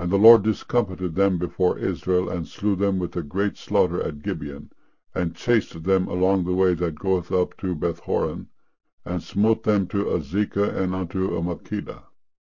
And the Lord discomfited them before Israel, and slew them with a great slaughter at Gibeon, and chased them along the way that goeth up to Bethhoron, and smote them to Azekah and unto Makkedah.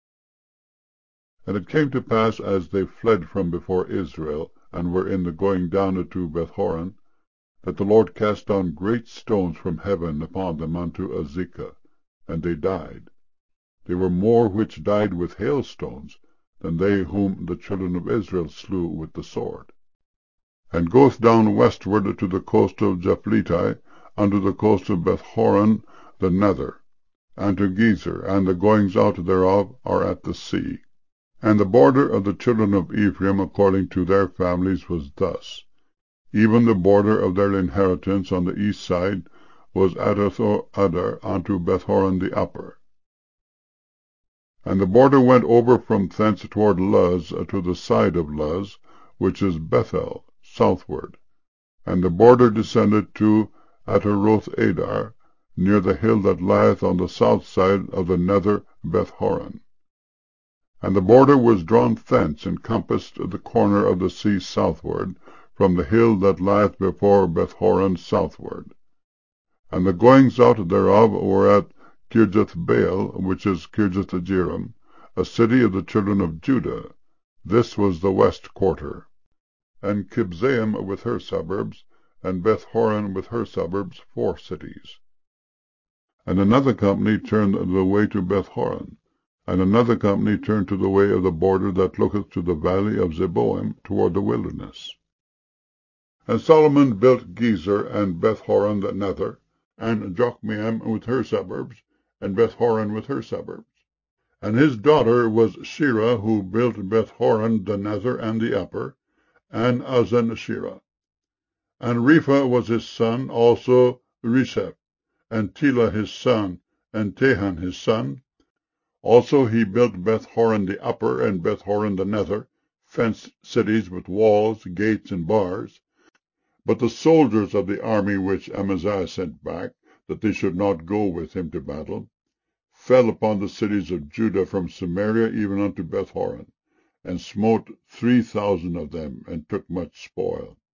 And it came to pass, as they fled from before Israel, and were in the going down to Bethhoron, that the Lord cast down great stones from heaven upon them unto Azekah, and they died. They were more which died with hailstones than they whom the children of Israel slew with the sword. And goeth down westward to the coast of Japhleti, unto the coast of Bethhoron the nether, and to Gezer, and the goings out thereof are at the sea. And the border of the children of Ephraim according to their families was thus. Even the border of their inheritance on the east side was Adar unto Bethhoron the upper. And the border went over from thence toward Luz to the side of Luz, which is Bethel, southward. And the border descended to Ataroth Adar, near the hill that lieth on the south side of the nether Bethhoron. And the border was drawn thence, and compassed the corner of the sea southward, from the hill that lieth before Bethhoron southward. And the goings out thereof were at Kirjathbaal, which is Kirjathjearim, a city of the children of Judah. This was the west quarter. And Kibzaim with her suburbs, and Bethhoron with her suburbs, 4 cities. And another company turned the way to Bethhoron, and another company turned to the way of the border that looketh to the valley of Zeboim toward the wilderness. And Solomon built Gezer, and Bethhoron the nether, and Jokmeam with her suburbs, and Bethhoron with her suburbs. And his daughter was Shira, who built Bethhoron the nether and the upper, and Azan-Shira. And Repha was his son, also Resheph, and Tela his son, and Tehan his son. Also he built Bethhoron the upper, and Bethhoron the nether, fenced cities with walls, gates, and bars. But the soldiers of the army which Amaziah sent back, that they should not go with him to battle, fell upon the cities of Judah from Samaria even unto Bethhoron, and smote 3,000 of them, and took much spoil.